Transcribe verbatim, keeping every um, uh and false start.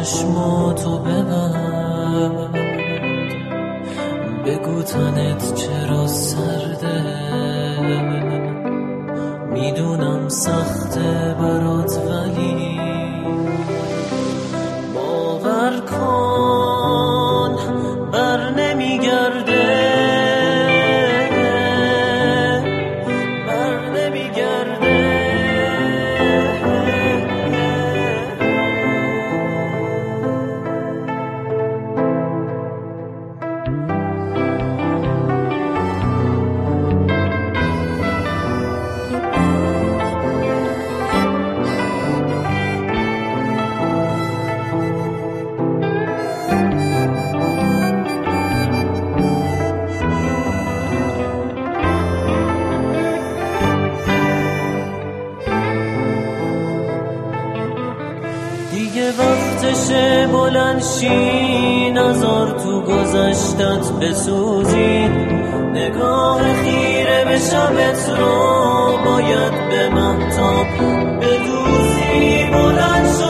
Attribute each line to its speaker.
Speaker 1: چشماتو ببند، بگو تنت چرا سرده، میدونم سخته برات ولی باور کن بر نمیگرده، بر نمیگرده. دیگه وقتشه بلند شی، نذار تو گذشتت بسوزی، نگاه خیره به شبت رو باید به مهتاب بدوزی. بلند شو